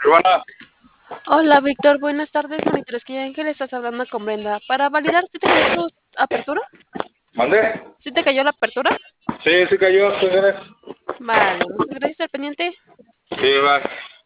Ivana, Hola, Víctor. Buenas tardes. Monitores que Ángel, estás hablando con Brenda. Para validar, ¿sí te cayó tu apertura? ¿mandé? ¿Sí te cayó la apertura? Sí, sí cayó, señores. Vale, muchas gracias al pendiente. Sí, va.